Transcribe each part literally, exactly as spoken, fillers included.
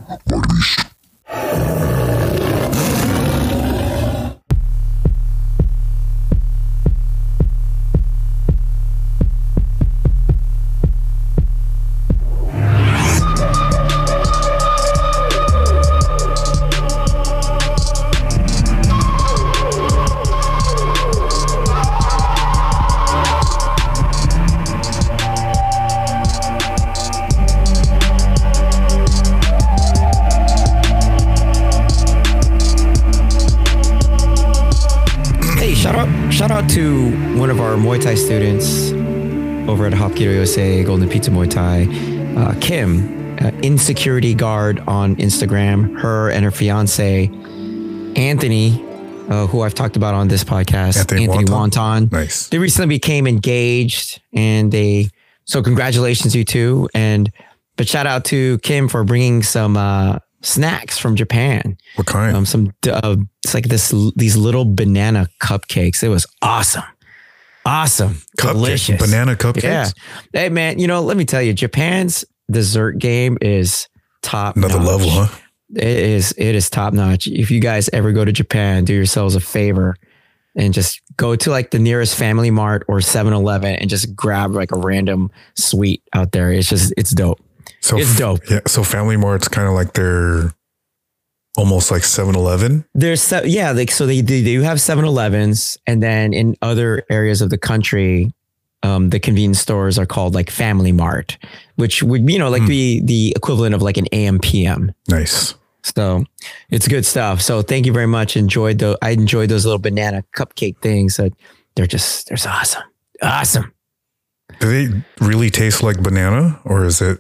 Shout out to one of our Muay Thai students over at Hapkido U S A, Golden Pizza Muay Thai, uh, Kim, uh, Insecurity Guard on Instagram. Her and her fiance, Anthony, uh, who I've talked about on this podcast, Anthony, Anthony Wonton. Wonton. Nice. They recently became engaged, and they so congratulations, you two. And but shout out to Kim for bringing some uh, snacks from Japan. What kind? Um, some uh, it's like this these little banana cupcakes. It was awesome, awesome, Cupcake, delicious banana cupcakes. Yeah, hey man, you know, let me tell you, Japan's dessert game is top. Another notch. level, huh? It is. It is top notch. If you guys ever go to Japan, do yourselves a favor and just go to like the nearest Family Mart or seven eleven and just grab like a random sweet out there. It's just it's dope. So It's dope. Yeah. So Family Mart's kind of like their almost like seven eleven. There's se- yeah, like so they, they do have seven elevens, and then in other areas of the country, um, the convenience stores are called like Family Mart, which would you know like mm. the the equivalent of like an A M P M. Nice. So it's good stuff. So thank you very much. Enjoyed the I enjoyed those little banana cupcake things. That they're just they're awesome, awesome. Do they really taste like banana, or is it?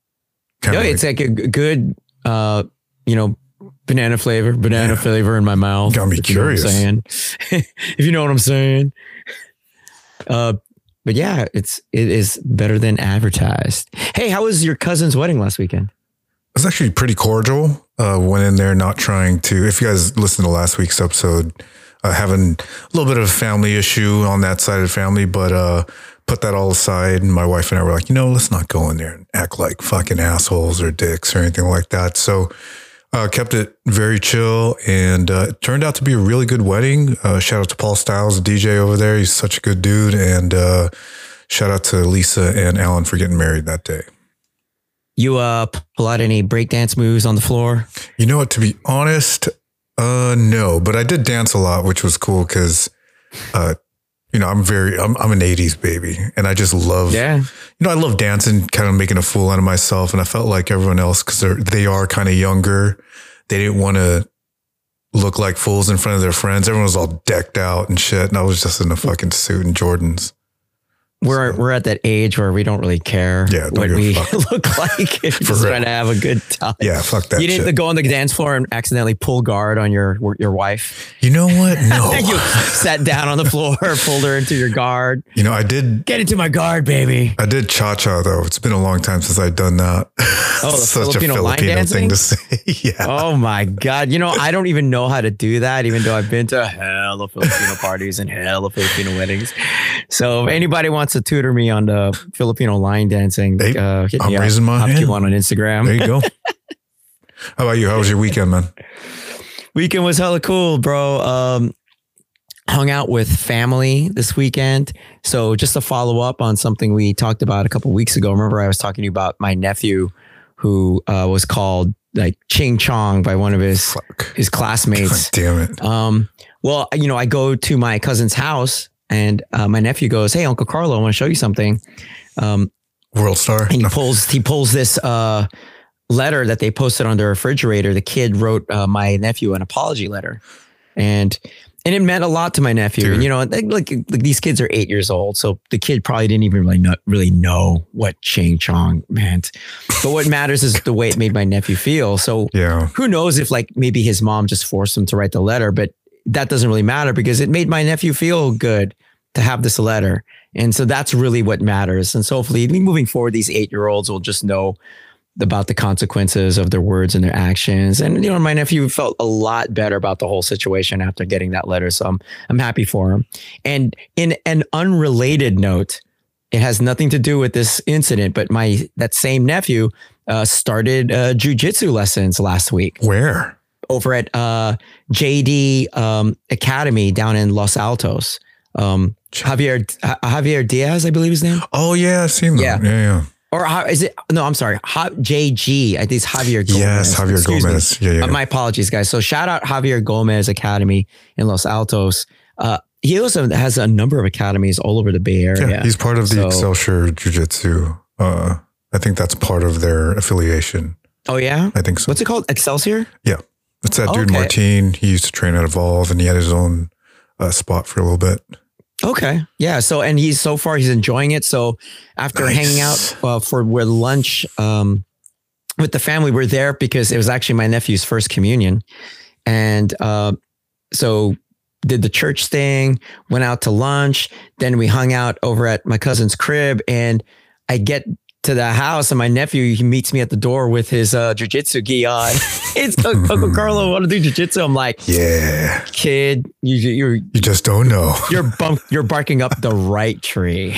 No, it's like, like a good, uh, you know, banana flavor, banana yeah. flavor in my mouth. Got me curious. You know if you know what I'm saying. Uh, but yeah, it's it is better than advertised. Hey, how was your cousin's wedding last weekend? It was actually pretty cordial. Uh, went in there not trying to. If you guys listened to last week's episode, uh, having a little bit of a family issue on that side of the family, but uh. put that all aside, and my wife and I were like, you know, let's not go in there and act like fucking assholes or dicks or anything like that. So uh, kept it very chill, and uh, it turned out to be a really good wedding. Uh, shout out to Paul Styles, the D J over there. He's such a good dude. And uh, shout out to Lisa and Alan for getting married that day. You uh, pull out any breakdance moves on the floor? You know what, to be honest, uh, no, but I did dance a lot, which was cool because uh, you know, I'm very, I'm, I'm an eighties baby, and I just love, yeah. you know, I love dancing, kind of making a fool out of myself. And I felt like everyone else, cause they're, they are kind of younger. They didn't want to look like fools in front of their friends. Everyone was all decked out and shit. And I was just in a fucking suit and Jordans. We're So, we're at that age where we don't really care Yeah, don't what give a we fuck. look like. We're just real. trying to have a good time. yeah, fuck that You didn't shit. go on the dance floor and accidentally pull guard on your your wife. You know what? No. You sat down on the floor, pulled her into your guard. You know, I did, Get into my guard, baby. I did cha-cha though. It's been a long time since I've done that. Oh, the Such Filipino a line Filipino dancing? thing to say. yeah. Oh my God. You know, I don't even know how to do that, even though I've been to hella Filipino parties and hella Filipino weddings. So if anybody wants to tutor me on the Filipino line dancing, Hey, uh, hit I'm me up. raising my I'll hand. keep one on Instagram. There you go. How about you? How was your weekend, man? Weekend was hella cool, bro. Um, hung out with family this weekend. So just to follow up on something we talked about a couple weeks ago. Remember, I was talking to you about my nephew who uh, was called like Ching Chong by one of his Fuck. his classmates. God damn it. Um, well, you know, I go to my cousin's house, and uh, my nephew goes, "Hey, Uncle Carlo, I want to show you something." Um, World star. and he pulls he pulls this uh, letter that they posted on their refrigerator. The kid wrote uh, my nephew an apology letter, and and it meant a lot to my nephew. Dude. And you know, like, like like these kids are eight years old, so the kid probably didn't even really know, really know what Ching Chong meant. But what matters is the way it made my nephew feel. So Yeah. who knows if like maybe his mom just forced him to write the letter, but that doesn't really matter because it made my nephew feel good to have this letter. And so that's really what matters. And so hopefully moving forward, these eight-year-olds will just know about the consequences of their words and their actions. And, you know, my nephew felt a lot better about the whole situation after getting that letter. So I'm, I'm happy for him. And in an unrelated note, it has nothing to do with this incident, but my, that same nephew uh, started uh, jujitsu lessons last week. Where? Over at uh, J D um, Academy down in Los Altos. Um, Javier uh, Javier Diaz, I believe his name. Oh yeah, I've seen that. Yeah, yeah. yeah. Or how is it? No, I'm sorry. J G. I think it's Javier Gomez. Yes, Javier Excuse Gomez. Yeah, yeah. Uh, my apologies, guys. So shout out Javier Gomez Academy in Los Altos. Uh, he also has a number of academies all over the Bay Area. Yeah, he's part of the so, Excelsior Jiu-Jitsu. Uh, I think that's part of their affiliation. Oh yeah, I think so. What's it called? Excelsior? Yeah, it's that dude okay. Martine. He used to train at Evolve, and he had his own uh, spot for a little bit. Okay. Yeah. So, and he's so far, he's enjoying it. So after nice. hanging out uh, for with lunch um, with the family, we're there because it was actually my nephew's first communion. And uh, so did the church thing, went out to lunch. Then we hung out over at my cousin's crib, and I get to the house and my nephew, he meets me at the door with his uh, jiu-jitsu gi on. It's Uncle Carlo, want to do jiu-jitsu? I'm like, yeah, kid, you you're you just don't know. You're bump, you're barking up the right tree.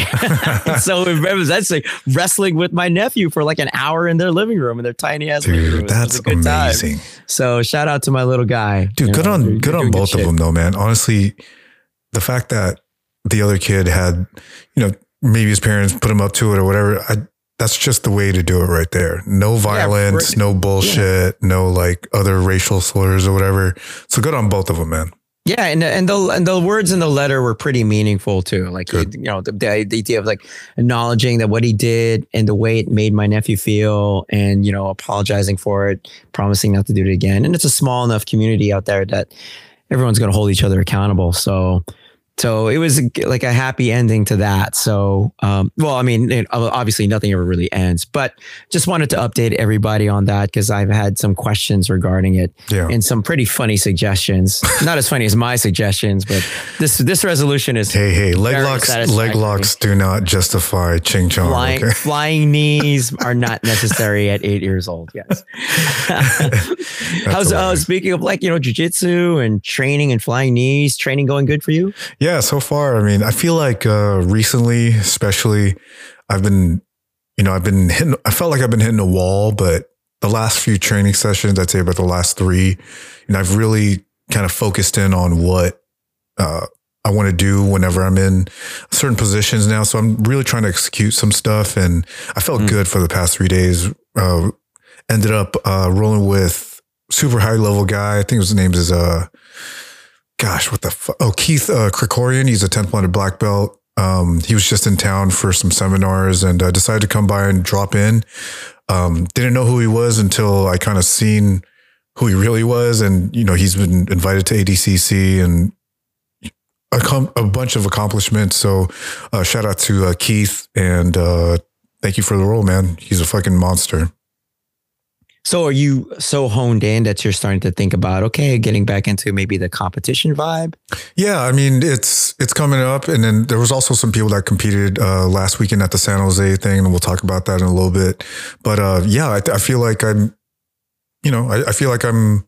So it was actually wrestling with my nephew for like an hour in their living room in their tiny ass living room. Dude, that's amazing. Time. So shout out to my little guy. Dude, you good know, on good on both good of them though, man. Honestly, the fact that the other kid had, you know, maybe his parents put him up to it or whatever, I that's just the way to do it right there. No violence, yeah, no bullshit, yeah. no like other racial slurs or whatever. So good on both of them, man. Yeah, and and the and the words in the letter were pretty meaningful too. Like it, you know, the, the idea of like acknowledging that what he did and the way it made my nephew feel, and you know, apologizing for it, promising not to do it again. And it's a small enough community out there that everyone's going to hold each other accountable. So. So it was like a happy ending to that. So, um, well, I mean, it, obviously nothing ever really ends, but just wanted to update everybody on that because I've had some questions regarding it yeah. and some pretty funny suggestions. Not as funny as my suggestions, but this this resolution is hey hey leg locks leg locks do not justify ching chong. Flying, okay? flying knees are not necessary at eight years old. Yes. How's uh, speaking of like you know jiu-jitsu and training and flying knees, training going good for you? Yeah. Yeah, so far, I mean, I feel like uh, recently, especially, I've been, you know, I've been hitting, I felt like I've been hitting a wall, but the last few training sessions, I'd say about the last three, you know, I've really kind of focused in on what uh, I want to do whenever I'm in certain positions now. So I'm really trying to execute some stuff, and I felt mm. good for the past three days. Uh, ended up uh, rolling with super high level guy. I think his name is uh. Gosh, what the fuck? Oh, Keith uh, Krikorian. He's a tenth blended black belt. Um, he was just in town for some seminars and uh, decided to come by and drop in. Um, didn't know who he was until I kind of seen who he really was. And, you know, he's been invited to A D C C and a, com- a bunch of accomplishments. So uh, shout out to uh, Keith and uh, thank you for the role, man. He's a fucking monster. So are you so honed in that you're starting to think about, okay, getting back into maybe the competition vibe? Yeah, I mean, it's it's coming up. And then there was also some people that competed uh, last weekend at the San Jose thing, and we'll talk about that in a little bit. But uh, yeah, I, I feel like I'm, you know, I, I feel like I'm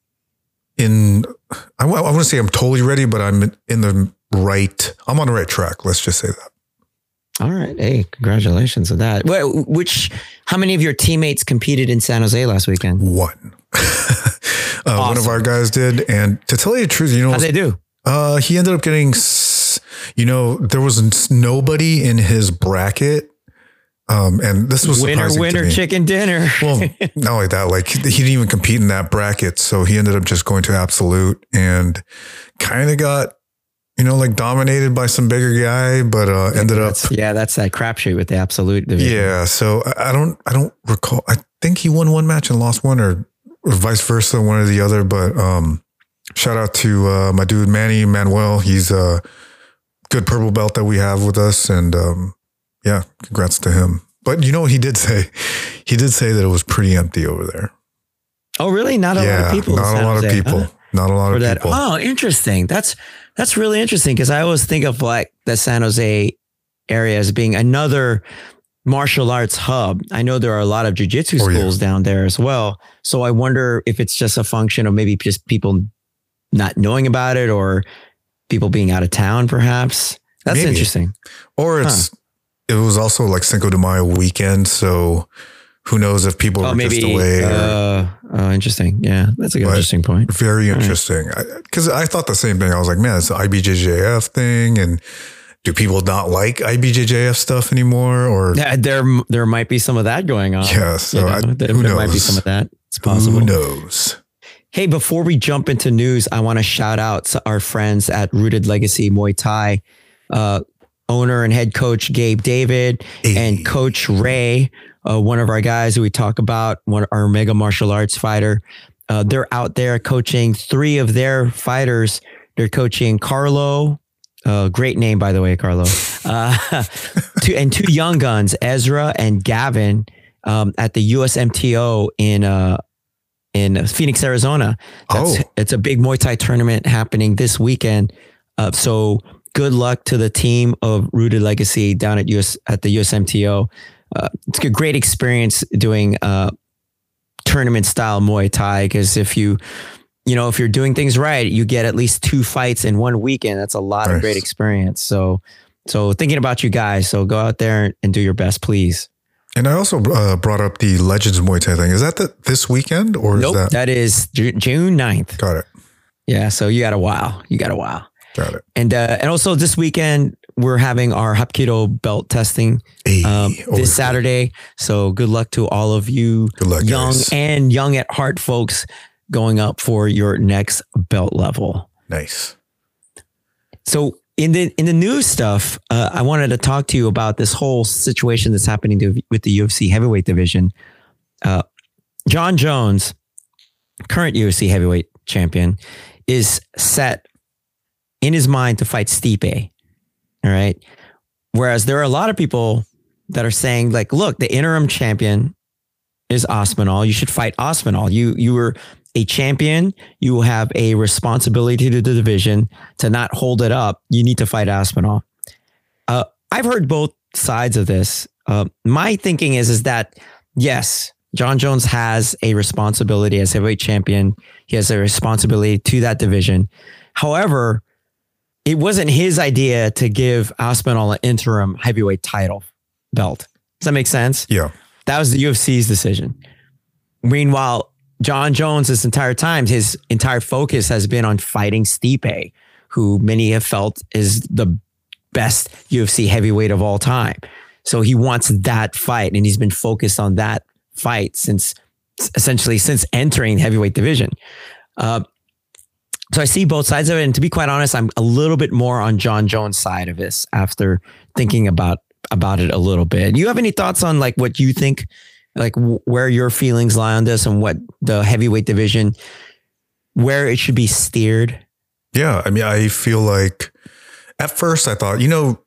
in, I, I want to say I'm totally ready, but I'm in the right, I'm on the right track. Let's just say that. All right. Hey, congratulations on that. Well, which, how many of your teammates competed in San Jose last weekend? One. uh, awesome. One of our guys did. And to tell you the truth, you know, how'd they do? Uh, he ended up getting, you know, there was nobody in his bracket. Um, and this was winner, surprising winner, to me. chicken dinner. Well, not like that. Like he didn't even compete in that bracket. So he ended up just going to absolute and kind of got, you know, like dominated by some bigger guy, but uh, ended up. Yeah, that's that crapshoot with the absolute division. Yeah, so I don't, I don't recall. I think he won one match and lost one, or, or vice versa, one or the other. But um, shout out to uh, my dude Manny Manuel. He's a good purple belt that we have with us, and um, yeah, congrats to him. But you know what he did say? He did say that it was pretty empty over there. Oh, really? Not a yeah, lot of people. Not a lot of people. Huh? Not a lot of that. people. Oh, interesting. That's. That's really interesting because I always think of like the San Jose area as being another martial arts hub. I know there are a lot of jiu-jitsu oh, schools yeah. down there as well. So I wonder if it's just a function of maybe just people not knowing about it or people being out of town, perhaps. That's maybe. Interesting. Or it's, huh. it was also like Cinco de Mayo weekend. So who knows if people oh, were maybe, just away. Or, uh, oh, interesting. Yeah, that's a good interesting point. Very interesting. Because I, I thought the same thing. I was like, man, it's the I B J J F thing. And do people not like I B J J F stuff anymore? Or yeah, there there might be some of that going on. Yeah, so you know, I, there, who there knows? might be some of that. It's possible. Who knows? Hey, before we jump into news, I want to shout out to our friends at Rooted Legacy Muay Thai, uh, owner and head coach Gabe David, hey. and Coach Ray, uh, one of our guys who we talk about, one of our mega martial arts fighter. Uh, they're out there coaching three of their fighters. They're coaching Carlo, uh, great name, by the way, Carlo, uh, two, and two young guns, Ezra and Gavin, um, at the U S M T O in uh, in Phoenix, Arizona. That's, oh. It's a big Muay Thai tournament happening this weekend. Uh, so good luck to the team of Rooted Legacy down at U S at the U S M T O. Uh, it's a great experience doing uh, tournament style Muay Thai, because if you, you know, if you're doing things right, you get at least two fights in one weekend. That's a lot nice. Of great experience. So, so thinking about you guys. So go out there and do your best, please. And I also uh, brought up the Legends Muay Thai thing. Is that the, this weekend or nope, is that? That is Ju- June ninth. Got it. Yeah. So you got a while. You got a while. Got it. And uh, and also this weekend, we're having our Hapkido belt testing hey, um, this Saturday. So good luck to all of you good luck, young guys. and young at heart folks going up for your next belt level. Nice. So in the in the news stuff, uh, I wanted to talk to you about this whole situation that's happening to, with the U F C heavyweight division. Uh, Jon Jones, current U F C heavyweight champion, is set in his mind to fight Stipe. All right. Whereas there are a lot of people that are saying, like, look, the interim champion is Aspinall. You should fight Aspinall. You you were a champion. You have a responsibility to the division to not hold it up. You need to fight Aspinall. Uh, I've heard both sides of this. Uh, my thinking is, is that, yes, Jon Jones has a responsibility as heavyweight champion. He has a responsibility to that division. However, it wasn't his idea to give Aspinall an interim heavyweight title belt. Does that make sense? Yeah. That was the U F C's decision. Meanwhile, Jon Jones, this entire time, his entire focus has been on fighting Stipe, who many have felt is the best U F C heavyweight of all time. So he wants that fight, and he's been focused on that fight since essentially since entering the heavyweight division. Uh, so I see both sides of it. And to be quite honest, I'm a little bit more on Jon Jones' side of this after thinking about, about it a little bit. Do you have any thoughts on like what you think, like w- where your feelings lie on this and what the heavyweight division, where it should be steered? Yeah. I mean, I feel like at first I thought, you know,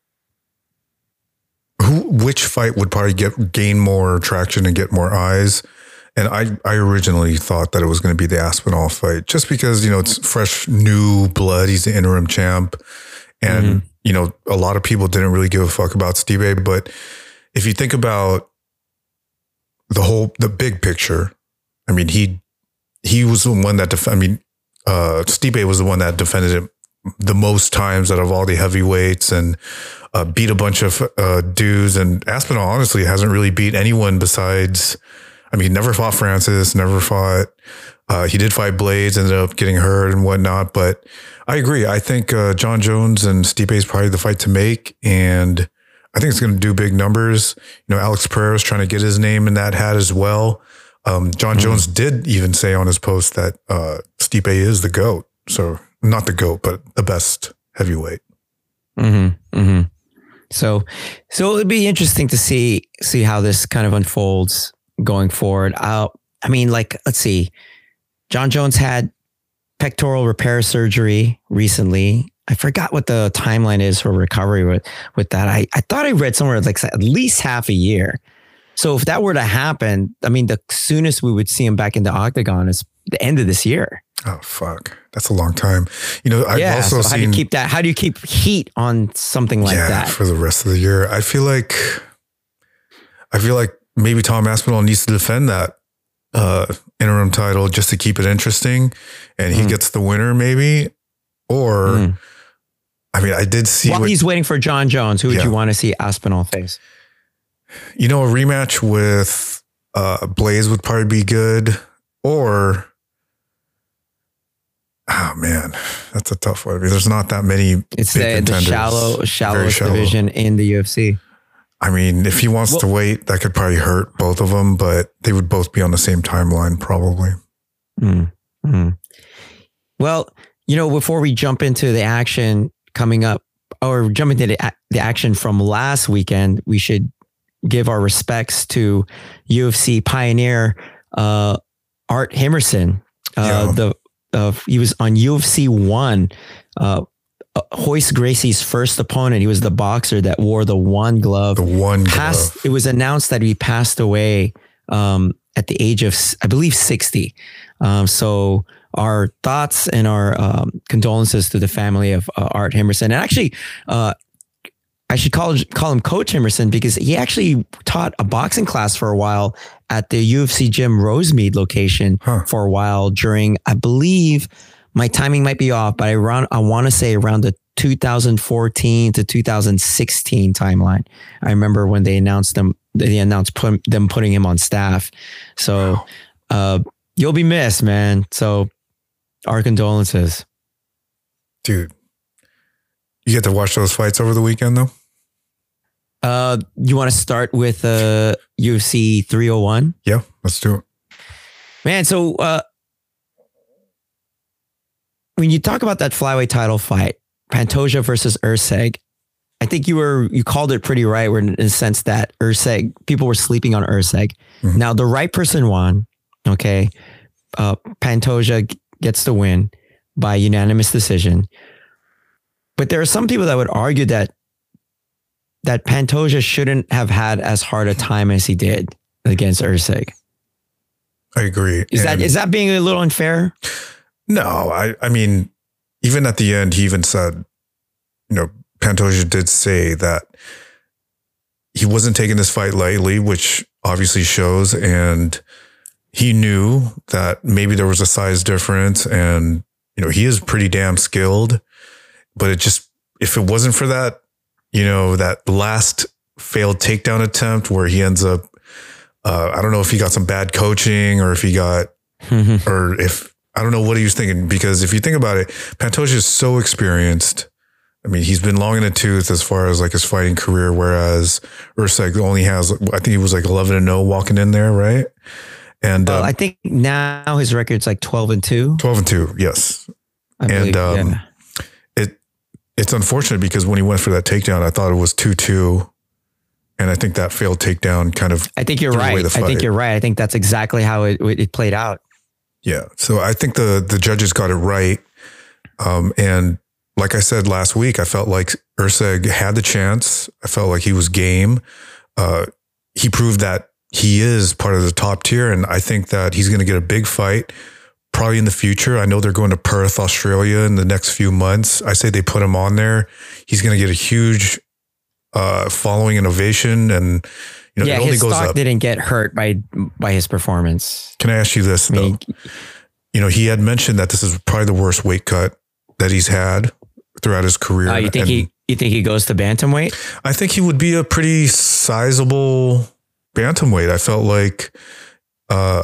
who, which fight would probably get gain more traction and get more eyes. And I, I originally thought that it was going to be the Aspinall fight just because, you know, it's fresh, new blood. He's the interim champ. And, mm-hmm. you know, a lot of people didn't really give a fuck about Stipe. But if you think about the whole, the big picture, I mean, he, he was the one that, def- I mean, uh, Stipe was the one that defended him the most times out of all the heavyweights and uh, beat a bunch of uh, dudes. And Aspinall honestly hasn't really beat anyone besides, I mean, he never fought Francis, never fought, uh, he did fight Blades, ended up getting hurt and whatnot. But I agree. I think uh, Jon Jones and Stipe is probably the fight to make. And I think it's going to do big numbers. You know, Alex Pereira is trying to get his name in that hat as well. Um, Jon mm-hmm. Jones did even say on his post that uh, Stipe is the GOAT. So not the GOAT, but the best heavyweight. Mm-hmm. Mm-hmm. So, so it'd be interesting to see, see how this kind of unfolds going forward. I'll, I mean, like, let's see. Jon Jones had pectoral repair surgery recently. I forgot what the timeline is for recovery with, with that. I, I thought I read somewhere like at least half a year. So if that were to happen, I mean, the soonest we would see him back in the octagon is the end of this year. Oh, fuck. That's a long time. You know, I've yeah, also so how seen... do you keep that? How do you keep heat on something like yeah, that? For the rest of the year? I feel like... I feel like maybe Tom Aspinall needs to defend that uh, interim title just to keep it interesting. And he mm. gets the winner maybe. Or... Mm. I mean, I did see... While what, he's waiting for Jon Jones, who would yeah. you want to see Aspinall face? You know, a rematch with Uh, Blaze would probably be good. Or, oh man, that's a tough one. I mean, there's not that many. It's the, the shallow, shallowest shallow. division in the U F C. I mean, if he wants well, to wait, that could probably hurt both of them, but they would both be on the same timeline, probably. Mm-hmm. Well, you know, before we jump into the action coming up, or jump into the, the action from last weekend, we should give our respects to U F C pioneer uh, Art Himmerson. Uh, yeah. The uh, he was on U F C one. Uh, Royce Gracie's first opponent. He was the boxer that wore the one glove. The one passed, glove. It was announced that he passed away um, at the age of, I believe, sixty. Um, so our thoughts and our um, condolences to the family of uh, Art Himmerson. And actually, uh, I should call call him Coach Himmerson because he actually taught a boxing class for a while at the U F C gym Rosemead location huh. for a while during, I believe, my timing might be off, but I around I want to say around the two thousand fourteen to two thousand sixteen timeline. I remember when they announced them, they announced put, them putting him on staff. So wow. uh, you'll be missed, man. So our condolences, dude. You get to watch those fights over the weekend, though. Uh, you want to start with uh U F C three oh one? Yeah, let's do it, man. So uh, when you talk about that flyweight title fight, Pantoja versus Erceg, I think you were you called it pretty right. Where in the sense that Erceg, people were sleeping on Erceg. Mm-hmm. Now the right person won. Okay, uh, Pantoja g- gets the win by unanimous decision. But there are some people that would argue that that Pantoja shouldn't have had as hard a time as he did against Erceg. I agree. Is and that is that being a little unfair? No, I, I mean, even at the end, he even said, you know, Pantoja did say that he wasn't taking this fight lightly, which obviously shows. And he knew that maybe there was a size difference and, you know, he is pretty damn skilled, but it just, if it wasn't for that, you know, that last failed takedown attempt where he ends up, uh, I don't know if he got some bad coaching or if he got, or if, I don't know what he was thinking, because if you think about it, Pantoja is so experienced. I mean, he's been long in the tooth as far as like his fighting career, whereas Erceg only has, I think he was like eleven and oh walking in there, right? And well, um, I think now his record's like twelve and two. twelve and two, yes. I believe, and um, yeah. it it's unfortunate because when he went for that takedown, I thought it was two two. And I think that failed takedown kind of. I think you're right. I think you're right. I think that's exactly how it, it played out. Yeah. So I think the the judges got it right. Um, and like I said last week, I felt like Erceg had the chance. I felt like he was game. Uh, he proved that he is part of the top tier. And I think that he's going to get a big fight probably in the future. I know they're going to Perth, Australia in the next few months. I say they put him on there. He's going to get a huge uh, following and ovation. And you know, yeah, it only his goes stock up. didn't get hurt by by his performance. Can I ask you this, though? I mean, you know, he had mentioned that this is probably the worst weight cut that he's had throughout his career. Uh, you think and he you think he goes to bantamweight? I think he would be a pretty sizable bantamweight. I felt like, uh,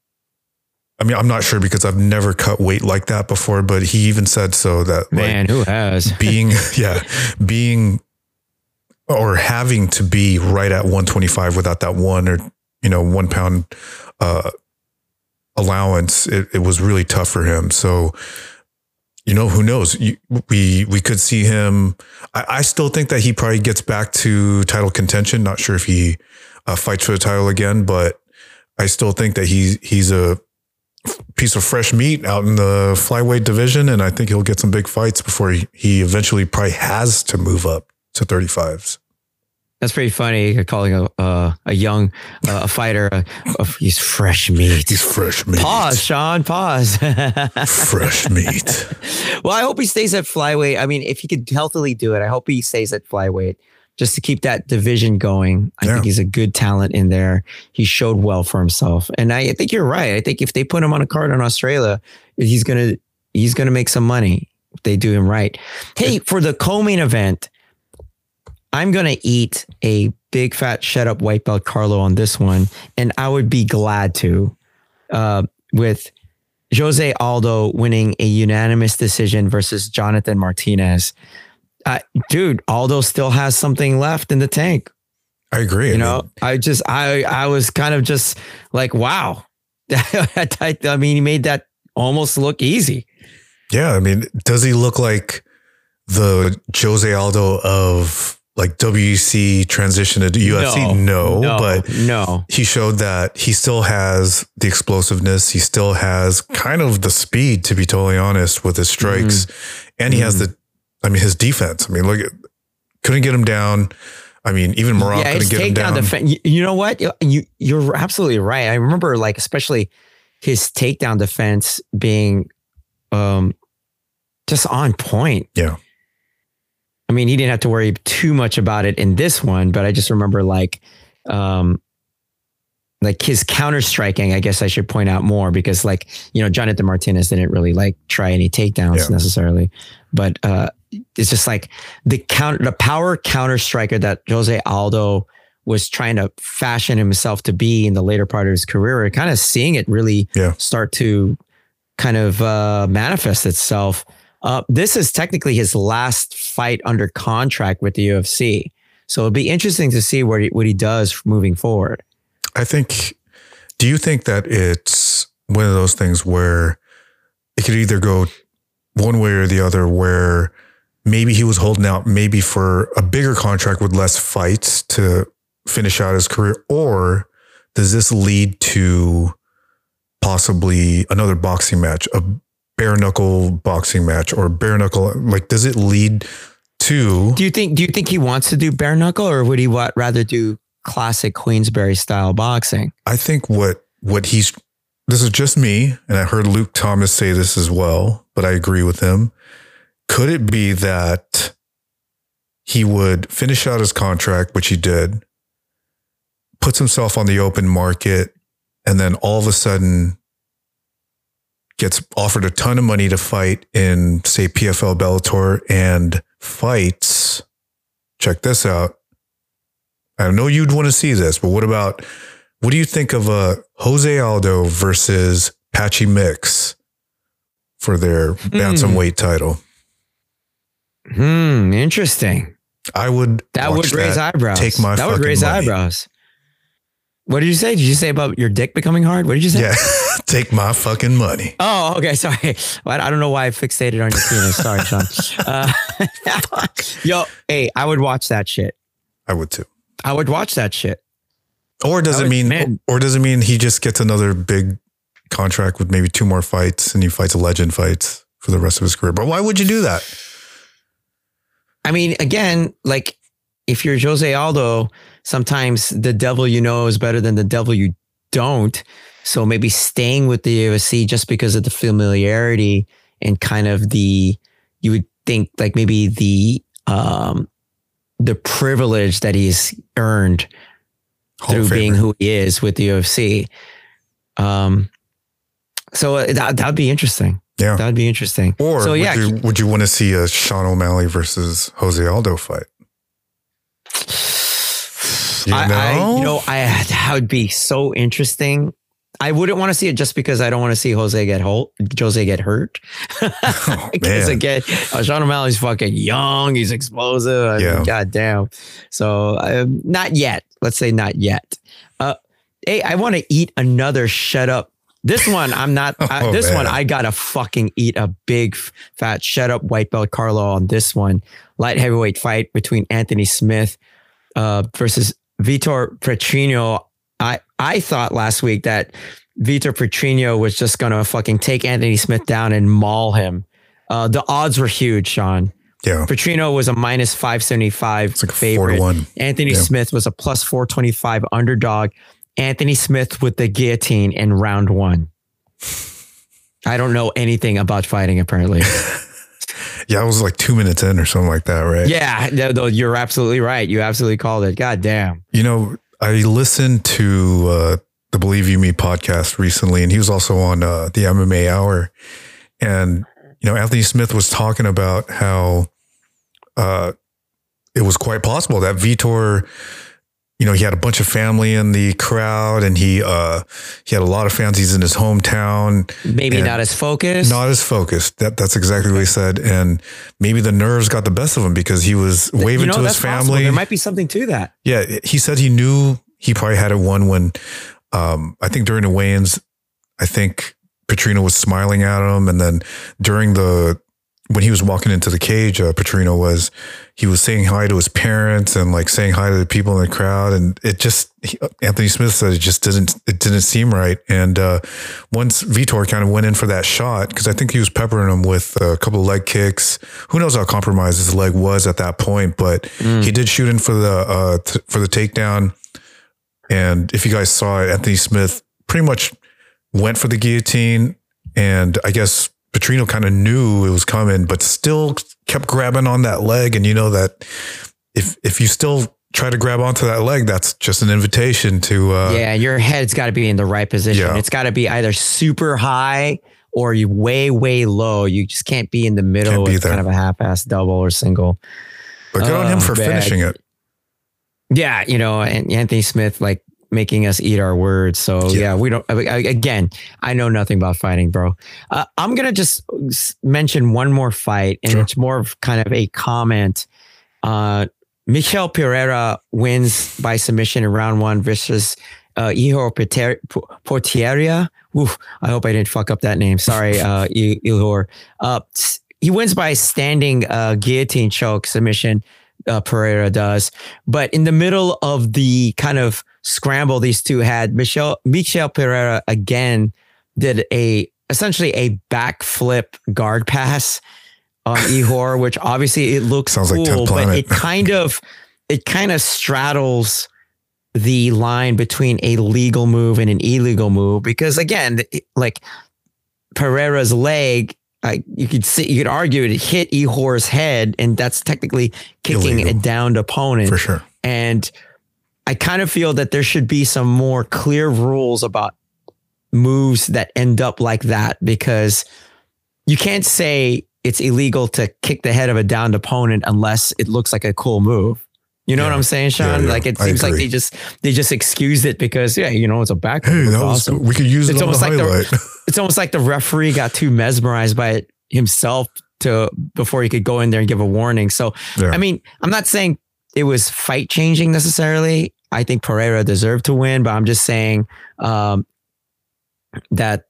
I mean, I'm not sure because I've never cut weight like that before, but he even said so that man, like, who has being, yeah, being or having to be right at one twenty-five without that one or, you know, one pound, uh, allowance, it, it was really tough for him. So, you know, who knows? You, we we could see him. I, I still think that he probably gets back to title contention. Not sure if he uh, fights for the title again, but I still think that he he's a piece of fresh meat out in the flyweight division, and I think he'll get some big fights before he, he eventually probably has to move up to thirty-fives. That's pretty funny. Calling a uh, a young uh, a fighter, uh, uh, he's fresh meat. He's fresh meat. Pause, Sean. Pause. Fresh meat. Well, I hope he stays at flyweight. I mean, if he could healthily do it, I hope he stays at flyweight just to keep that division going. I yeah. think he's a good talent in there. He showed well for himself, and I think you're right. I think if they put him on a card in Australia, he's gonna he's gonna make some money if they do him right. Hey, for the co-main event, I'm going to eat a big fat shut up white belt Carlo on this one, and I would be glad to, uh, with Jose Aldo winning a unanimous decision versus Jonathan Martinez. Uh, dude, Aldo still has something left in the tank. I agree. You I know, mean, I just, I, I was kind of just like, wow. I, I mean, he made that almost look easy. Yeah. I mean, does he look like the Jose Aldo of like W C transition to U F C? No, no, no, but no. He showed that he still has the explosiveness. He still has kind of the speed, to be totally honest, with his strikes. Mm-hmm. And he mm-hmm. has the, I mean, his defense. I mean, look, couldn't get him down. I mean, even Morocco yeah, couldn't get him down. Defen- you, you know what? You, you're absolutely right. I remember like, especially his takedown defense being um, just on point. Yeah. I mean, he didn't have to worry too much about it in this one, but I just remember like, um, like his counter striking, I guess I should point out more because like, you know, Jonathan Martinez didn't really like try any takedowns yeah. necessarily, but uh, it's just like the counter, the power counter striker that Jose Aldo was trying to fashion himself to be in the later part of his career. We're kind of seeing it really yeah. start to kind of uh, manifest itself. Uh, this is technically his last fight under contract with the U F C. So it'll be interesting to see what he, what he does moving forward. I think, do you think that it's one of those things where it could either go one way or the other, where maybe he was holding out maybe for a bigger contract with less fights to finish out his career, or does this lead to possibly another boxing match, a bare knuckle boxing match or bare knuckle? Like, does it lead to, do you think, do you think he wants to do bare knuckle, or would he wa- rather do classic Queensberry style boxing? I think what, what he's, this is just me, and I heard Luke Thomas say this as well, but I agree with him. Could it be that he would finish out his contract, which he did, puts himself on the open market, and then all of a sudden gets offered a ton of money to fight in, say, P F L, Bellator, and fights? Check this out. I know you'd want to see this, but what about, what do you think of uh, Jose Aldo versus Patchy Mix for their bantamweight title? Hmm. Interesting. I would. That would raise that, eyebrows. Take my that fucking would raise money. eyebrows. What did you say? Did you say about your dick becoming hard? What did you say? Yeah. Take my fucking money. Oh, okay. Sorry. Well, I don't know why I fixated on your penis. Sorry, Sean. Uh, yo, hey, I would watch that shit. I would too. I would watch that shit. Or does I it would, mean, man. or does it mean he just gets another big contract with maybe two more fights and he fights a legend fights for the rest of his career? But why would you do that? I mean, again, like if you're Jose Aldo, sometimes the devil you know is better than the devil you don't. So maybe staying with the U F C just because of the familiarity and kind of the, you would think like maybe the, um, the privilege that he's earned Hall through being who he is with the U F C. Um, so that, that'd be interesting. Yeah. That'd be interesting. Or so, would, yeah, you, would you want to see a Sean O'Malley versus Jose Aldo fight? You I, know? I, you know, I, that would be so interesting. I wouldn't want to see it just because I don't want to see Jose get hurt. Jose get hurt. Oh, because man. again, uh, Sean O'Malley's fucking young. He's explosive. I Yeah. mean, God damn. So um, not yet. Let's say not yet. Uh, hey, I want to eat another shut up. This one, I'm not, I, Oh, this man. one, I got to fucking eat a big fat shut up white belt Carlo on this one. Light heavyweight fight between Anthony Smith uh, versus Vitor Petrino. I, I thought last week that Vitor Petrino was just going to fucking take Anthony Smith down and maul him. Uh, the odds were huge, Sean. Yeah. Petrino was a minus five seventy-five It's like a favorite. four to one. Anthony Yeah. Smith was a plus four twenty-five underdog. Anthony Smith with the guillotine in round one. I don't know anything about fighting, apparently. Yeah, it was like two minutes in or something like that, right? Yeah, no, no, you're absolutely right. You absolutely called it. God damn. You know, I listened to uh, the Believe You Me podcast recently, and he was also on uh, the M M A Hour. And, you know, Anthony Smith was talking about how uh, it was quite possible that Vitor you know, he had a bunch of family in the crowd, and he uh, he had a lot of fans. He's in his hometown. Maybe not as focused. Not as focused. That that's exactly what he said. And maybe the nerves got the best of him because he was waving you know, to his family. Possible. There might be something to that. Yeah, he said he knew he probably had it won when um, I think during the weigh-ins, I think Petrino was smiling at him, and then during the when he was walking into the cage, uh, Petrino was, he was saying hi to his parents and like saying hi to the people in the crowd. And it just, he, Anthony Smith said it just didn't, it didn't seem right. And uh, once Vitor kind of went in for that shot, because I think he was peppering him with a couple of leg kicks. Who knows how compromised his leg was at that point, but mm. he did shoot in for the, uh, t- for the takedown. And if you guys saw it, Anthony Smith pretty much went for the guillotine. And I guess Petrino kind of knew it was coming, but still kept grabbing on that leg. And you know that if if you still try to grab onto that leg, that's just an invitation to... Uh, yeah, your head's got to be in the right position. Yeah. It's got to be either super high or you way, way low. You just can't be in the middle with kind of a half-ass double or single. But good oh, on him for bad. finishing it. Yeah, you know, and Anthony Smith, like, making us eat our words. So yeah, yeah we don't, again, I know nothing about fighting, bro. Uh, I'm going to just mention one more fight, and sure. it's more of kind of a comment. Uh, Michel Pereira wins by submission in round one versus uh, Ihor Potieria. Oof, I hope I didn't fuck up that name. Sorry, uh, Ihor. Uh, he wins by standing uh, guillotine choke submission. Uh, Pereira does, but in the middle of the kind of scramble these two had, Michel Michel Pereira again did a essentially a backflip guard pass on Ihor, which obviously it looks Sounds cool, like but it kind of it kind of straddles the line between a legal move and an illegal move, because again, like Pereira's leg, I, you could see, you could argue it hit Ihor's head, and that's technically kicking Illegal. a downed opponent. For sure. And I kind of feel that there should be some more clear rules about moves that end up like that, because you can't say it's illegal to kick the head of a downed opponent unless it looks like a cool move. You know yeah. what I'm saying, Sean? Yeah, yeah. Like it seems like they just they just excused it because yeah, you know, it's a back. Hey, that was awesome. We could use it it's on almost the like highlight. The, it's almost like the referee got too mesmerized by it himself to before he could go in there and give a warning. So yeah. I mean, I'm not saying it was fight changing necessarily. I think Pereira deserved to win, but I'm just saying um, that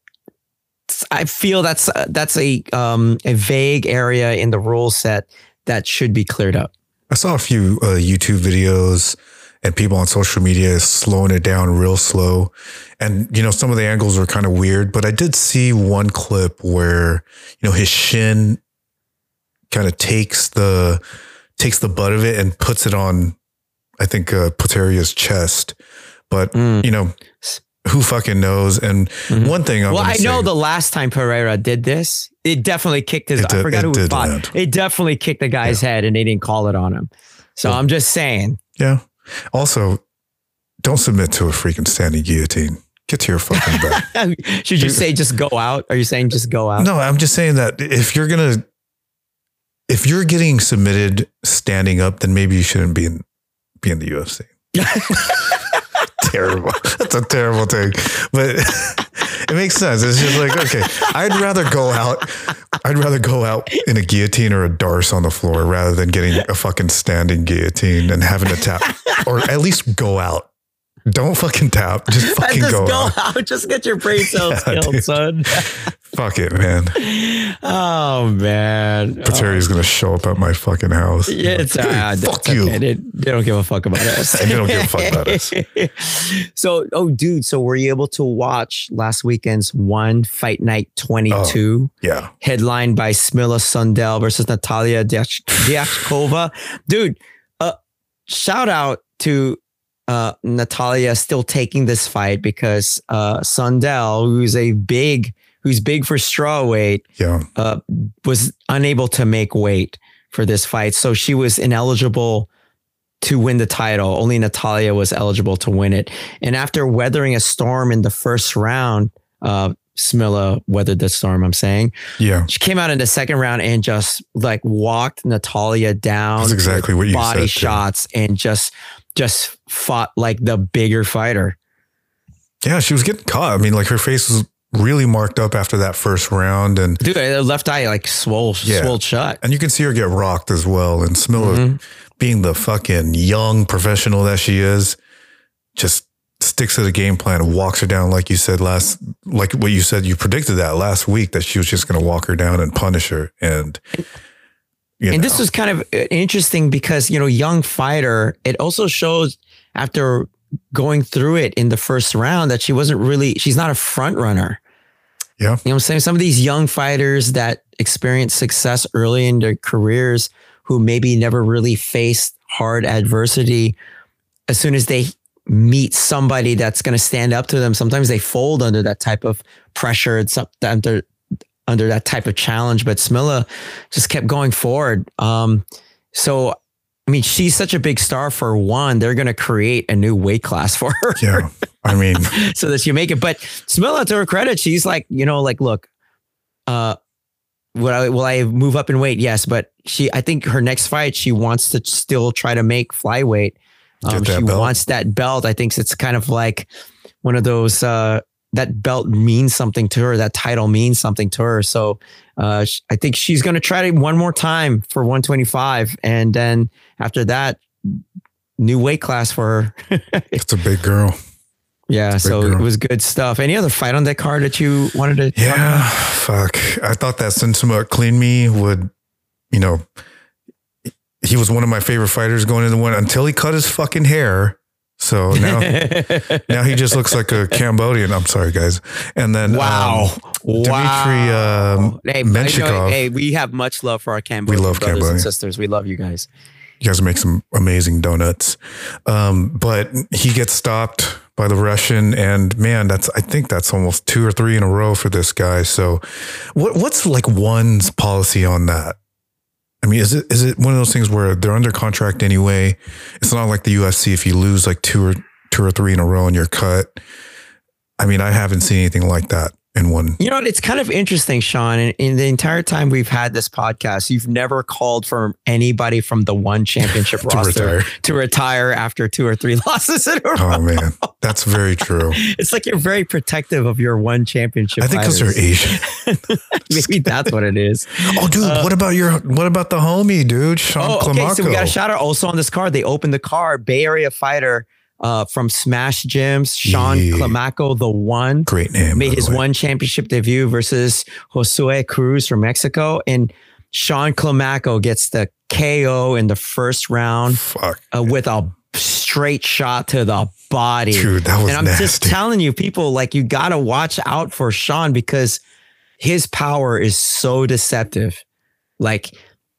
I feel that's uh, that's a um, a vague area in the rule set that should be cleared up. I saw a few uh, YouTube videos and people on social media slowing it down real slow. And, you know, some of the angles were kind of weird, but I did see one clip where, you know, his shin kind of takes the, takes the butt of it and puts it on, I think, uh, Poteria's chest. But, mm. you know, who fucking knows? And mm-hmm. one thing I'm well, I say, know the last time Pereira did this, it definitely kicked his. Did, I forgot who it fought. Land. It definitely kicked the guy's yeah. head, and they didn't call it on him. So well, I'm just saying. Yeah. Also, don't submit to a freaking standing guillotine. Get to your fucking bed. Should you say just go out? Are you saying just go out? No, I'm just saying that if you're gonna, if you're getting submitted standing up, then maybe you shouldn't be in be in the U F C. Terrible. That's a terrible take, but it makes sense. It's just like, okay, I'd rather go out. I'd rather go out in a guillotine or a darce on the floor rather than getting a fucking standing guillotine and having to tap, or at least go out. Don't fucking tap. Just fucking just go, go out. out. Just get your brain cells yeah, killed, dude. son. Fuck it, man. Oh man. Pateria's oh. gonna show up at my fucking house. Yeah, it's like, hey, uh, fuck okay. you. They, they don't give a fuck about us. And they don't give a fuck about us. So, oh, dude. So, were you able to watch last weekend's One Fight Night twenty-two? Oh, yeah. Headlined by Smilla Sundell versus Natalia Diachkova. Dude, uh, shout out to. Uh, Natalia still taking this fight because uh, Sundell, who's a big, who's big for strawweight, yeah, uh, was unable to make weight for this fight, so she was ineligible to win the title. Only Natalia was eligible to win it. And after weathering a storm in the first round, uh, Smilla weathered the storm, I'm saying. Yeah. She came out in the second round and just like walked Natalia down. That's exactly what you body said. shots too. and just just fought like the bigger fighter. Yeah, she was getting caught. I mean, like her face was really marked up after that first round, and dude, the left eye like swole, yeah. swole shut, and you can see her get rocked as well. And Smilla, mm-hmm. being the fucking young professional that she is, just sticks to the game plan and walks her down, like you said last, like what you said, you predicted that last week that she was just going to walk her down and punish her. And you and know. This was kind of interesting because, you know, young fighter. It also shows after going through it in the first round that she wasn't really, she's not a front runner. Yeah. You know what I'm saying? Some of these young fighters that experience success early in their careers who maybe never really faced hard adversity, as soon as they meet somebody that's going to stand up to them, sometimes they fold under that type of pressure. It's up under, under that type of challenge, but Smilla just kept going forward. Um, so I mean, she's such a big star for one. They're going to create a new weight class for her. Yeah. I mean, so that she make it. But Smilla, to her credit, she's like, you know, like, look, uh, will I, will I move up in weight? Yes. But she, I think her next fight, she wants to still try to make flyweight. Um, she belt. wants that belt. I think it's kind of like one of those, uh, that belt means something to her. That title means something to her. So uh, I think she's going to try it one more time for one twenty-five. And then after that, new weight class for her. It's a big girl. Yeah. So girl. It was good stuff. Any other fight on that card that you wanted to? Yeah. Fuck. I thought that Sensuma Cleanme would, you know, he was one of my favorite fighters going into one until he cut his fucking hair. So now, now he just looks like a Cambodian. I'm sorry, guys. And then, wow, um, Dmitry wow. um, hey, Menshikov. Hey, we have much love for our Cambodian we love brothers Cambodia. and sisters. We love you guys. You guys make some amazing donuts. Um, but he gets stopped by the Russian, and man, that's, I think that's almost two or three in a row for this guy. So what, what's like one's policy on that? I mean, is it is it one of those things where they're under contract anyway? It's not like the U F C. If you lose like two or two or three in a row and you're cut. I mean, I haven't seen anything like that in one. You know, it's kind of interesting, Sean. In, in the entire time we've had this podcast, you've never called for anybody from the one championship to roster retire. to retire after two or three losses in a row. Oh man, that's very true. It's like you're very protective of your one championship. I think because they're Asian. Maybe that's what it is. Oh, dude, uh, what about your? What about the homie, dude? Sean oh, Climaco. Okay, so we got a shout out also on this card. They opened the card. Bay Area fighter uh, from Smash Gyms, Sean yeah. Climaco, the one. Great name. Made his one championship debut versus Josue Cruz from Mexico, and Sean Climaco gets the K O in the first round. Fuck. Uh, with a straight shot to the body. Dude, that was And I'm nasty. just telling you, people, like, you got to watch out for Sean because his power is so deceptive. Like,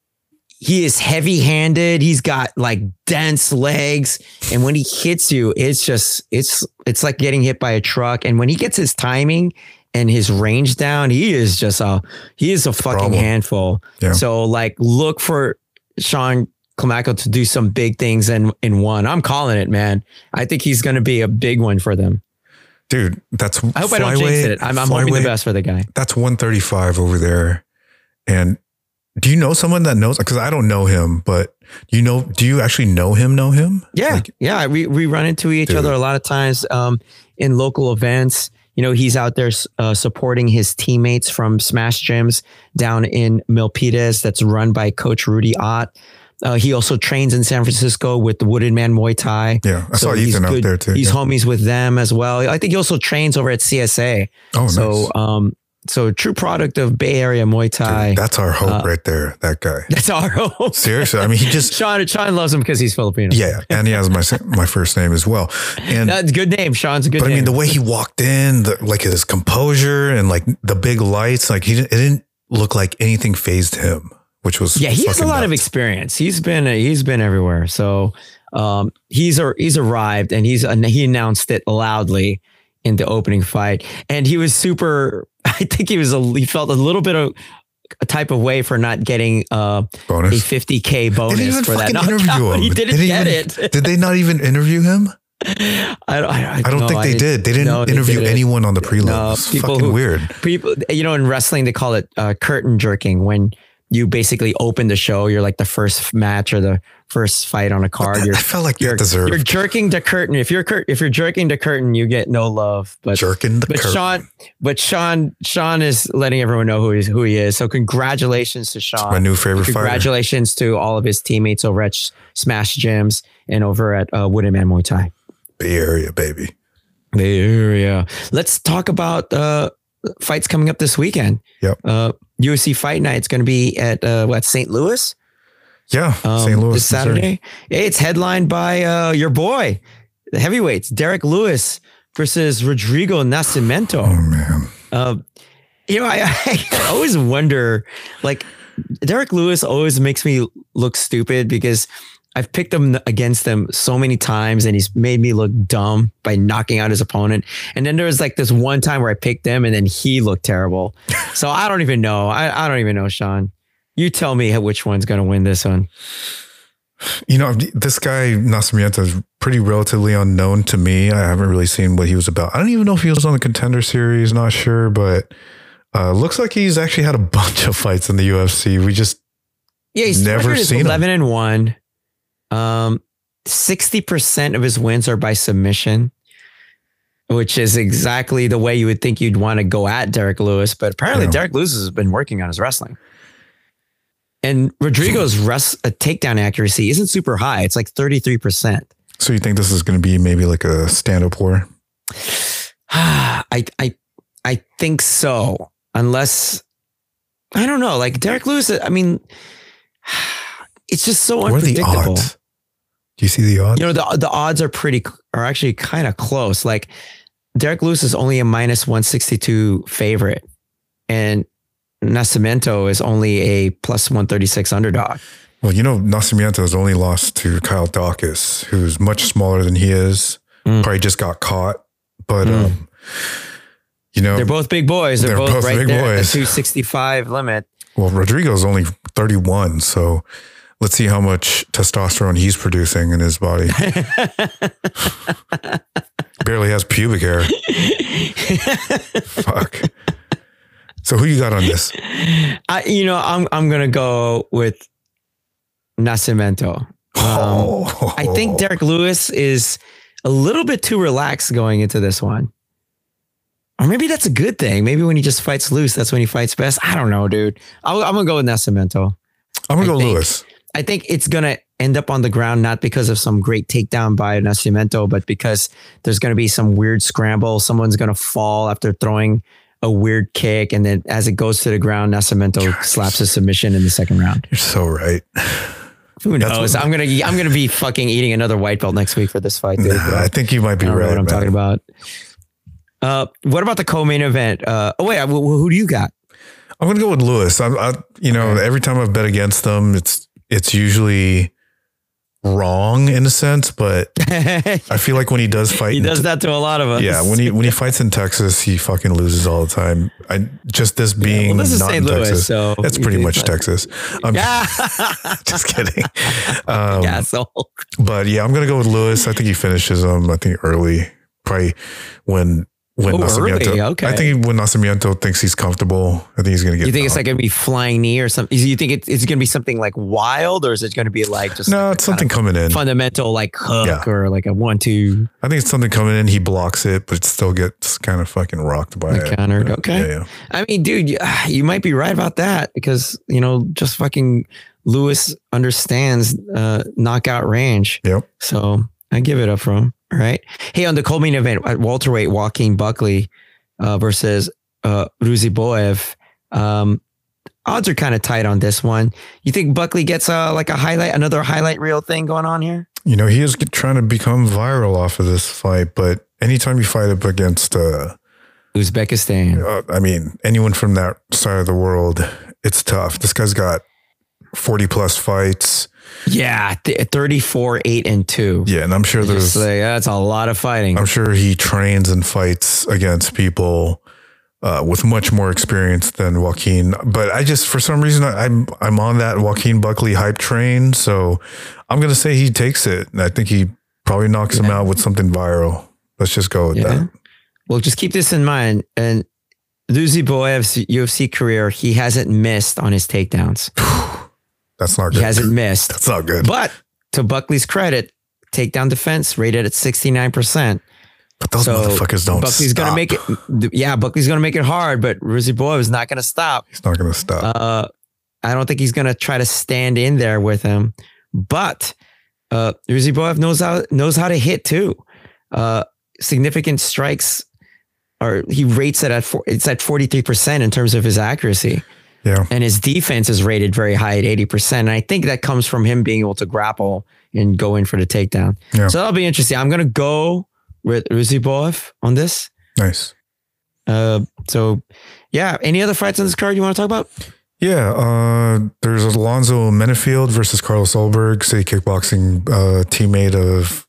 he is heavy handed. He's got like dense legs. And when he hits you, it's just, it's, it's like getting hit by a truck. And when he gets his timing and his range down, he is just a, he is a fucking Problem. handful. Yeah. So like, look for Sean Climaco to do some big things in, in one. I'm calling it, man. I think he's going to be a big one for them. Dude, that's I hope I don't jinx it. I'm, I'm hoping the best for the guy. That's one thirty-five over there. And do you know someone that knows? Because I don't know him, but you know, do you actually know him? Know him? Yeah, like, yeah. We we run into each dude. other a lot of times um, in local events. You know, he's out there uh, supporting his teammates from Smash Gyms down in Milpitas. That's run by Coach Rudy Ott. Uh, he also trains in San Francisco with the Wooden Man Muay Thai. Yeah, I so saw Ethan out there too. He's yeah. homies with them as well. I think he also trains over at C S A. Oh, so, nice. um, so true product of Bay Area Muay Thai. Dude, that's our hope uh, right there. That guy. That's our hope. Seriously, I mean, he just Sean. Sean loves him because he's Filipino. Yeah, and he has my my first name as well. And that's a good name. Sean's a good. But name. I mean, the way he walked in, the, like his composure and like the big lights, like he didn't, it didn't look like anything fazed him. Which was yeah, he has a lot nuts. of experience. He's been he's been everywhere. So um, he's he's arrived and he's he announced it loudly in the opening fight, and he was super. I think he was a, he felt a little bit of a type of way for not getting uh, a fifty K bonus for that knockout. He didn't, didn't get even, it. Did they not even interview him? I don't, I, I don't no, think I they did. They didn't no, they interview didn't. anyone on the prelims. No, It's people fucking who- weird. People, you know, in wrestling, they call it uh, curtain jerking when you basically open the show. You're like the first match or the first fight on a card. That- You're, I felt like you're, that deserved you're jerking the curtain. If you're cur- if you're jerking the curtain, you get no love. But jerking the but curtain. Sean, but Sean, Sean is letting everyone know who he's who he is. So congratulations to Sean. My new favorite fighter. Congratulations to all of his teammates over at Smash Gyms and over at uh, Wooden Man Muay Thai. Bay Area, baby. Bay Area. Let's talk about uh, fights coming up this weekend. Yep. Uh, U F C Fight Night. It's going to be at uh, what, Saint Louis? Yeah, Um, Saint Louis. this Saturday. It's headlined by uh, your boy, the heavyweights, Derek Lewis versus Rodrigo Nascimento. Oh man. Uh, you know, I, I always wonder, like, Derek Lewis always makes me look stupid because I've picked him against him so many times and he's made me look dumb by knocking out his opponent. And then there was like this one time where I picked him and then he looked terrible. So I don't even know. I, I don't even know, Sean. You tell me which one's going to win this one. You know, this guy Nascimento is pretty relatively unknown to me. I haven't really seen what he was about. I don't even know if he was on the Contender Series. Not sure, but uh, looks like he's actually had a bunch of fights in the U F C. We just Yeah, he's never seen him. eleven and one. Um, sixty percent of his wins are by submission, which is exactly the way you would think you'd want to go at Derek Lewis. But apparently Yeah. Derek Lewis has been working on his wrestling. And Rodrigo's rest, uh, takedown accuracy isn't super high. It's like thirty-three percent. So you think this is going to be maybe like a stand-up war? I, I, I think so. Unless, I don't know, like Derek Lewis, I mean, it's just so What are the unpredictable. odds? Do you see the odds? You know, the the odds are pretty, are actually kind of close. Like Derek Lewis is only a minus one sixty-two favorite and Nascimento is only a plus one thirty-six underdog. Well, you know, Nascimento has only lost to Kyle Dawkins, who's much smaller than he is. Mm. Probably just got caught. But, Mm. um, you know, They're both big boys. They're, They're both, both right big there at boys. the two sixty-five limit. well, Rodrigo's only thirty-one. So let's see how much testosterone he's producing in his body. Barely has pubic hair. Fuck. So who you got on this? I, you know, I'm I'm gonna go with Nascimento. Um, oh. I think Derek Lewis is a little bit too relaxed going into this one. Or maybe that's a good thing. Maybe when he just fights loose, that's when he fights best. I don't know, dude. I'll, I'm going to go with Nascimento. I'm going to I go think- Lewis. I think it's going to end up on the ground, not because of some great takedown by Nascimento, but because there's going to be some weird scramble. Someone's going to fall after throwing a weird kick. And then as it goes to the ground, Nascimento slaps a submission in the second round. You're so right. Who That's knows? what- I'm going to, I'm going to be fucking eating another white belt next week for this fight. Dude, Nah, bro. I think you might be I don't know right. what I'm man. talking about. Uh, what about the co-main event? Uh, oh wait, wh- wh- who do you got? I'm going to go with Lewis. I'm, I, you know, Okay. every time I've bet against them, it's, it's usually wrong in a sense, but I feel like when he does fight, He in does that to a lot of us. Yeah, when he when he fights in Texas, he fucking loses all the time. I just this being well, this is not Saint in Louis, Texas, so that's you pretty do much fine. Texas. I'm Yeah. just kidding. Um, yeah. So But yeah, I'm gonna go with Lewis. I think he finishes him. I think early, probably when when Oh, Nascimento. early, okay. I think when Nascimento thinks he's comfortable, I think he's gonna get. you think it's down. like going to be flying knee or something? You think it, it's going to be something like wild, or is it going to be like just no, like it's a kind something coming in. of fundamental like hook Yeah. or like a one two I think it's something coming in. He blocks it, but it still gets kind of fucking rocked by like it. countered? But, Okay. Yeah, yeah. I mean, dude, you, you might be right about that because you know just fucking Lewis understands uh, knockout range. Yep. So I give it up for him. All right. Hey, on the co-main event at welterweight, Joaquin Buckley uh, versus uh, Ruzi Boev. Um, odds are kind of tight on this one. You think Buckley gets uh, like a highlight, another highlight reel thing going on here? You know, he is get- trying to become viral off of this fight, but anytime you fight up against, uh, Uzbekistan. uh, I mean, anyone from that side of the world, it's tough. This guy's got forty plus fights. Yeah, th- thirty-four, eight, and two. Yeah, and I'm sure Just there's, like, that's a lot of fighting. I'm sure he trains and fights against people uh, with much more experience than Joaquin. But I just, for some reason, I, I'm I'm on that Joaquin Buckley hype train. So I'm gonna say he takes it, and I think he Probably knocks yeah. him out with something viral. Let's just go with yeah. that. Well, just keep this in mind. And Ruziboev's U F C career, he hasn't missed on his takedowns. That's not good. He hasn't missed. That's not good. But to Buckley's credit, takedown defense rated at sixty-nine percent. But those so motherfuckers don't Buckley's stop. gonna make it. Yeah, Buckley's gonna make it hard, but Ruziboev is not gonna stop. He's not gonna stop. Uh, I don't think he's gonna try to stand in there with him. But uh, Ruziboev knows how knows how to hit too. Uh, significant strikes, or he rates it at four, it's at forty-three percent in terms of his accuracy. Yeah, and his defense is rated very high at eighty percent. And I think that comes from him being able to grapple and go in for the takedown. Yeah. So that'll be interesting. I'm gonna go with Ruziboev on this. Nice. Uh, so yeah. Any other fights on this card you want to talk about? Yeah. Uh, there's Alonzo Menefield versus Carlos Ulberg, City Kickboxing uh, teammate of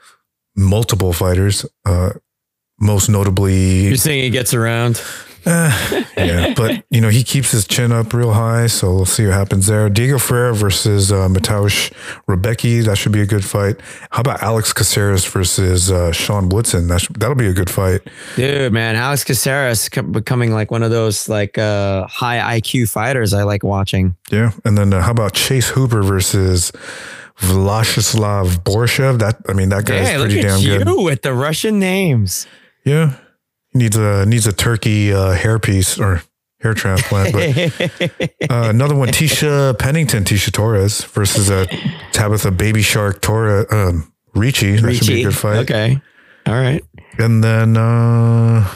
multiple fighters. Uh, most notably, you're saying he gets around. Uh, yeah, but you know, he keeps his chin up real high, so we'll see what happens there. Diego Ferreira versus uh, Mateusz Rebecki, that should be a good fight. How about Alex Caceres versus uh, Sean Woodson? That should, that'll be a good fight. Dude, man, Alex Caceres becoming like one of those like uh, high I Q fighters I like watching. Yeah, and then uh, how about Chase Hooper versus Vyacheslav Borshev? That I mean, that guy's hey, pretty look at damn you good with the Russian names. Yeah. Needs a needs a turkey uh, hairpiece or hair transplant. But uh, another one, Tisha Pennington, Tisha Torres versus uh, Tabitha Baby Shark Torres um, Ricci. That Ricci. should be a good fight. Okay, all right. And then uh,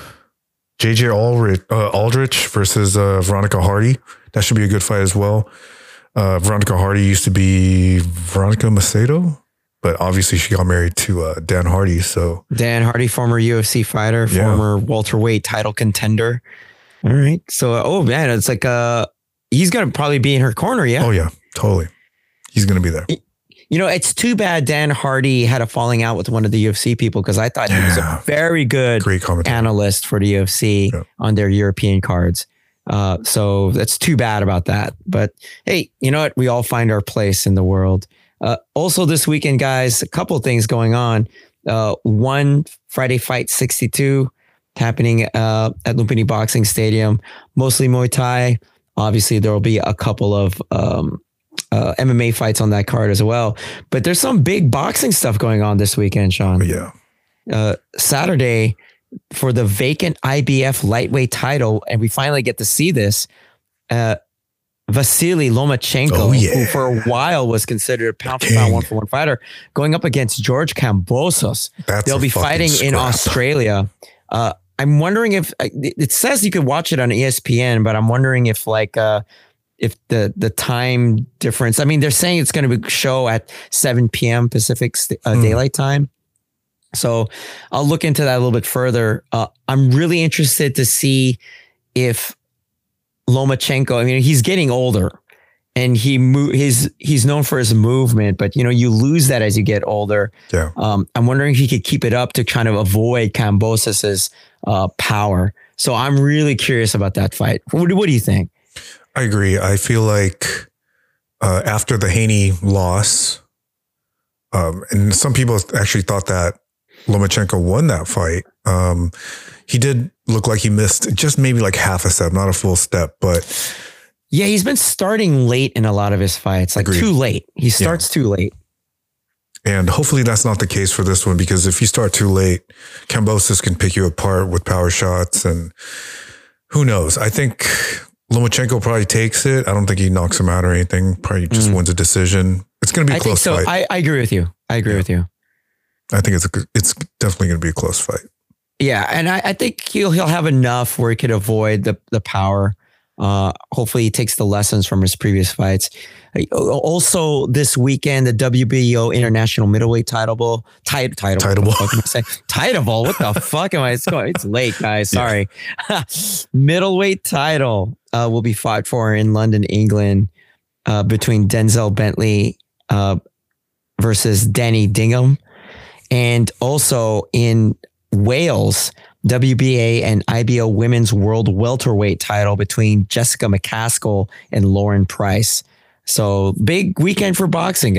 J J Aldrich, uh, Aldrich versus uh, Veronica Hardy. That should be a good fight as well. Uh, Veronica Hardy used to be Veronica Macedo, but obviously she got married to uh, Dan Hardy. So Dan Hardy, former U F C fighter, Yeah. former welterweight title contender. All right. So, oh man, it's like uh, he's going to probably be in her corner. Yeah. Oh yeah, totally. He's going to be there. You know, it's too bad Dan Hardy had a falling out with one of the U F C people, because I thought he was a very good Great commentator. analyst for the U F C Yeah. on their European cards. Uh, so that's too bad about that. But hey, you know what? We all find our place in the world. Uh, also this weekend, guys, a couple of things going on. Uh, one, Friday Fight sixty-two happening uh, at Lumpini Boxing Stadium, mostly Muay Thai. Obviously, there will be a couple of um, uh, M M A fights on that card as well. But there's some big boxing stuff going on this weekend, Sean. Yeah. Uh, Saturday, for the vacant I B F lightweight title, and we finally get to see this, uh, Vasily Lomachenko, Oh, yeah. who for a while was considered a pound for pound one for one fighter, going up against George Kambosos. That's They'll a be fucking fighting in scrap. Australia. Uh, I'm wondering if it says you could watch it on E S P N, but I'm wondering if like uh, if the the time difference. I mean, they're saying it's going to be show at seven p.m. Pacific uh, Mm. daylight time. So I'll look into that a little bit further. Uh, I'm really interested to see if Lomachenko, I mean, he's getting older and he mo- his, he's known for his movement, but you know, you lose that as you get older. Yeah. Um, I'm wondering if he could keep it up to kind of avoid Kambosos's uh, power. So I'm really curious about that fight. What, what do you think? I agree. I feel like uh, after the Haney loss, um, and some people actually thought that Lomachenko won that fight. Um, he did look like he missed just maybe like half a step, not a full step, but Yeah, he's been starting late in a lot of his fights, like Agreed. too late. He starts too late. and hopefully that's not the case for this one, because if you start too late, Kambosos can pick you apart with power shots, and who knows? I think Lomachenko probably takes it. I don't think he knocks him out or anything. Probably just Mm. wins a decision. It's going to be a I think close so. fight. I, I agree with you. I agree Yeah. with you. I think it's a, it's definitely going to be a close fight. Yeah, and I, I think he'll he'll have enough where he could avoid the the power. Uh, hopefully, he takes the lessons from his previous fights. Uh, Also, this weekend, the W B O International Middleweight Title Bowl, title title Title what the Bowl. fuck am I saying? Title Bowl. What the fuck am I? It's going. It's late, guys. Sorry. Middleweight title uh, will be fought for in London, England, uh, between Denzel Bentley uh, versus Danny Dingham, and also in Wales, W B A and I B O Women's World Welterweight title between Jessica McCaskill and Lauren Price. So big weekend for boxing, guys.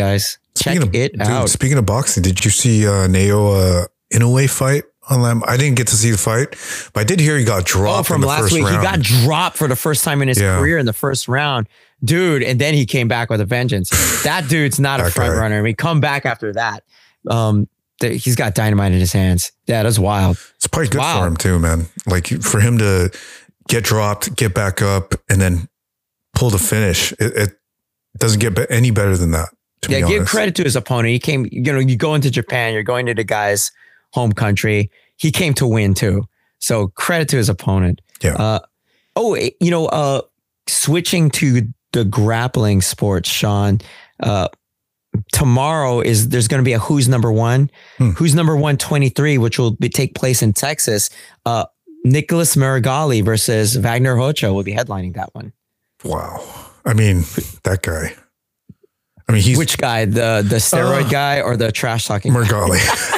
Check Speaking of, it dude, out. Speaking of boxing, did you see uh, Naoya Inoue fight on that? I didn't get to see the fight, but I did hear he got dropped Oh, from in the last first week. round. He got dropped for the first time in his Yeah. career in the first round. Dude, and then he came back with a vengeance. That dude's not a That front guy. runner. I mean, come back after that. Um, th- he's got dynamite in his hands. Yeah, that's wild. It's probably good Wow. for him too, man. Like for him to get dropped, get back up, and then pull the finish. It, it doesn't get be- any better than that. To Yeah, be give honest. credit to his opponent. He came, you know, you go into Japan, you're going to the guy's home country. He came to win too. So credit to his opponent. Yeah. Uh, oh, eh, you know, uh, switching to the grappling sports, Sean, uh, tomorrow is there's going to be a Who's Number One, Hmm. Who's Number One twenty-three, which will be, take place in Texas. Uh, Nicholas Marigali versus Wagner Rocha will be headlining that one. Wow. I mean, that guy. I mean, he's Which guy, the the steroid Uh, guy or the trash talking? Marigali.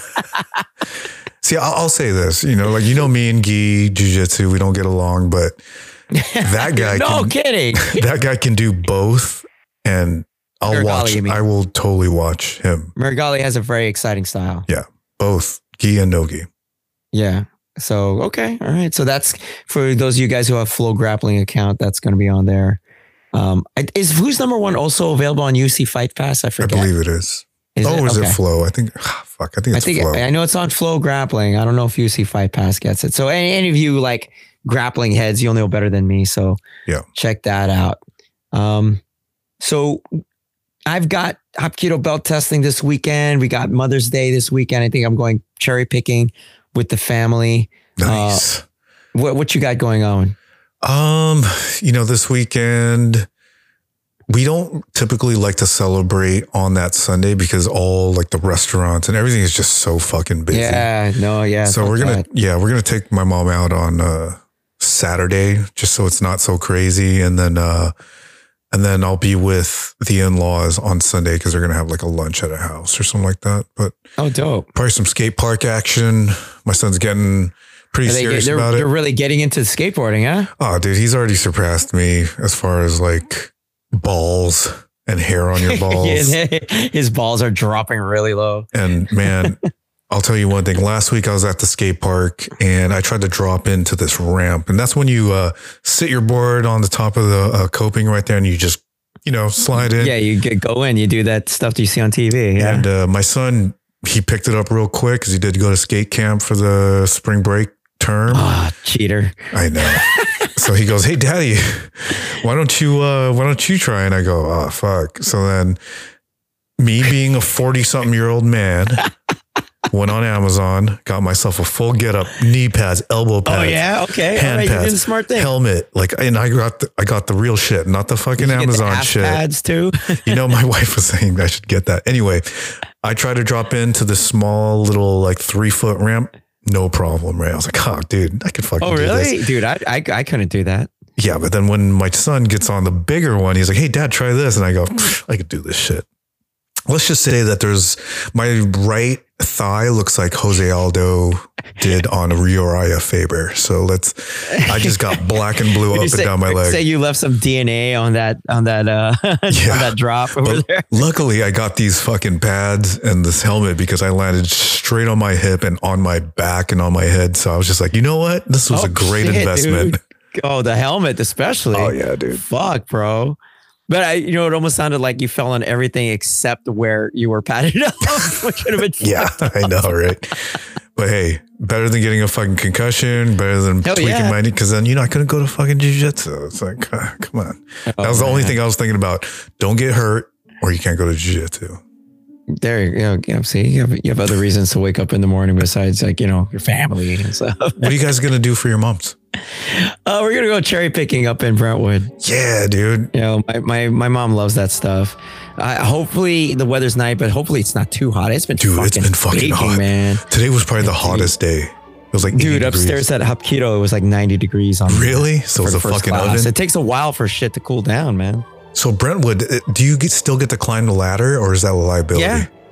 See, I'll, I'll say this, you know, like, you know, me and Guy Jiu-Jitsu, we don't get along, but that guy, no can, kidding. that guy can do both. And I'll Marigali, watch, you mean. I will totally watch him. Marigali has a very exciting style. Yeah. Both Guy and Nogi. Yeah. So, okay. All right. So that's for those of you guys who have Flow Grappling account, that's going to be on there. Um, is Who's Number One also available on U F C Fight Pass? I I forget. believe it is. Is oh, is Okay. it Flow? I think, fuck, I think I it's think Flow. I know it's on Flow Grappling. I don't know if U F C Fight Pass gets it. So any, any of you like grappling heads, you'll know better than me. So Yeah. check that out. Um, so I've got Hapkido belt testing this weekend. We got Mother's Day this weekend. I think I'm going cherry picking with the family. Nice. Uh, what what you got going on? Um, you know, this weekend, we don't typically like to celebrate on that Sunday because all like the restaurants and everything is just so fucking busy. Yeah, no, yeah. So fuck we're gonna, that. yeah, we're gonna take my mom out on uh, Saturday just so it's not so crazy, and then uh, and then I'll be with the in-laws on Sunday because they're gonna have like a lunch at a house or something like that. But Oh, dope. probably some skate park action. My son's getting pretty Are they, serious they're, about it. they're really getting into skateboarding, huh? Oh, dude, he's already surpassed me as far as like balls and hair on your balls. Yeah, his balls are dropping really low. And man, I'll tell you one thing. Last week I was at the skate park and I tried to drop into this ramp. And that's when you uh, sit your board on the top of the uh, coping right there and you just, you know, slide in. Yeah, you get, go in, you do that stuff that you see on T V. Yeah. And uh, my son, he picked it up real quick because he did go to skate camp for the spring break term. Ah, cheater. I know. So he goes, "Hey, Daddy, why don't you uh, why don't you try?" And I go, "Oh, fuck." So then, me being a forty-something year old man, went on Amazon, got myself a full get up, knee pads, elbow pads. Oh yeah, okay. hand All right, you pads, did the smart thing. helmet, like, and I got the, I got the real shit, not the fucking Did you get the Amazon ass shit. pads too. You know, my wife was saying I should get that. Anyway, I tried to drop into the small little like three foot ramp. No problem, right? I was like, oh, dude, I could fucking Oh do really, this. dude? I, I I couldn't do that. Yeah, but then when my son gets on the bigger one, he's like, hey, Dad, try this. And I go, I could do this shit. Let's just say that there's my right thigh looks like Jose Aldo did on Uriah Faber. So let's, I just got black and blue up and say, down my leg. Say you left some D N A on that on that uh Yeah. on that drop over But there. luckily, I got these fucking pads and this helmet because I landed straight on my hip and on my back and on my head. So I was just like, you know what? This was Oh, a great shit, investment. dude. Oh, the helmet especially. Oh, yeah, dude. Fuck, bro. But I, you know, it almost sounded like you fell on everything except where you were padded up, which would have been Yeah, I know, right? But hey, better than getting a fucking concussion, better than Hell tweaking yeah. my knee. Because then, you know, I couldn't go to fucking jiu-jitsu. It's like, ah, come on. That Oh, was the only man. thing I was thinking about. Don't get hurt or you can't go to jiu-jitsu. There you go. Yeah, see, you have, you have other reasons to wake up in the morning besides like, you know, your family and stuff. What are you guys going to do for your moms? Uh, we're going to go cherry picking up in Brentwood. Yeah, dude. You know, my, my, my mom loves that stuff. Uh, hopefully the weather's nice, but hopefully it's not too hot. It's been Dude, fucking it's been fucking baking, hot. man. Today was probably the Dude. hottest day. It was like Dude, eighty upstairs degrees. at Hapkido, it was like ninety degrees on Really? So for it's the a first fucking class. oven? It takes a while for shit to cool down, man. So Brentwood, uh, do you get, still get to climb the ladder or is that a liability? Yeah.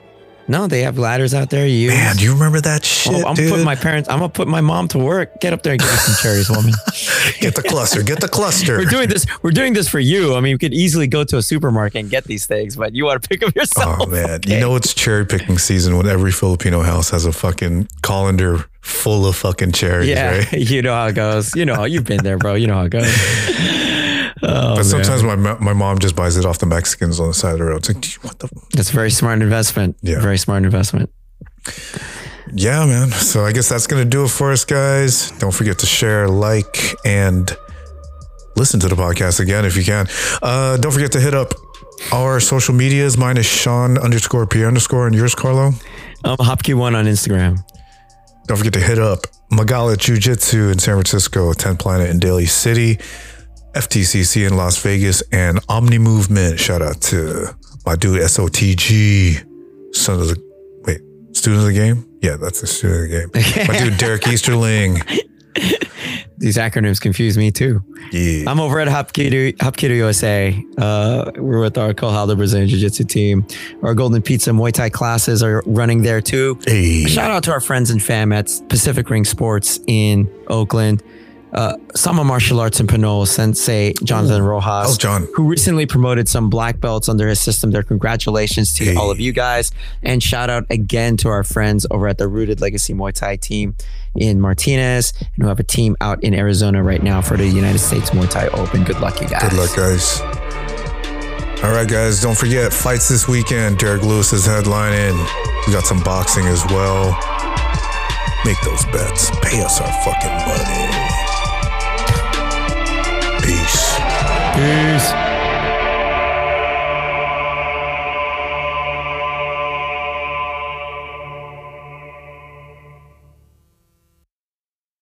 No, they have ladders out there. You Man, do you remember that shit, oh, I'm dude? putting my parents. I'm gonna put my mom to work. Get up there and give me some cherries, woman. Get the cluster. Get the cluster. We're doing this. We're doing this for you. I mean, we could easily go to a supermarket and get these things, but you want to pick them yourself. Oh man, okay. You know it's cherry picking season when every Filipino house has a fucking colander full of fucking cherries, yeah, right? You know how it goes. You know, you've been there, bro. You know how it goes. Oh, but sometimes man. my my mom just buys it off the Mexicans on the side of the road. It's like, what the? That's a very smart investment. Yeah, very smart investment. Yeah, man. So I guess that's gonna do it for us, guys. Don't forget to share, like, and listen to the podcast again if you can. Uh, don't forget to hit up our social medias. Mine is Sean underscore P underscore, and yours, Carlo. I'm Hopkey One on Instagram. Don't forget to hit up Magala Jiu-Jitsu in San Francisco, tenth Planet in Daly City, F T C C in Las Vegas, and Omni Movement. Shout out to my dude S O T G, son of the wait, student of the game. Yeah, that's the student of the game. My dude Derek Easterling. These acronyms confuse me too. Yeah. I'm over at Hapkido, Hapkido U S A. Uh, we're with our Kohalda Brazilian Jiu-Jitsu team. Our Golden Pizza Muay Thai classes are running there too. Hey. Shout out to our friends and fam at Pacific Ring Sports in Oakland. Uh, Sama Martial Arts in Pinole, Sensei Jonathan Rojas, Oh, John. who recently promoted some black belts under his system there. Congratulations to Hey. all of you guys. And shout out again to our friends over at the Rooted Legacy Muay Thai team in Martinez, and who have a team out in Arizona right now for the United States Muay Thai Open. Good luck, you guys. Good luck, guys. All right, guys. Don't forget, fights this weekend. Derek Lewis is headlining. We got some boxing as well. Make those bets. Pay us our fucking money.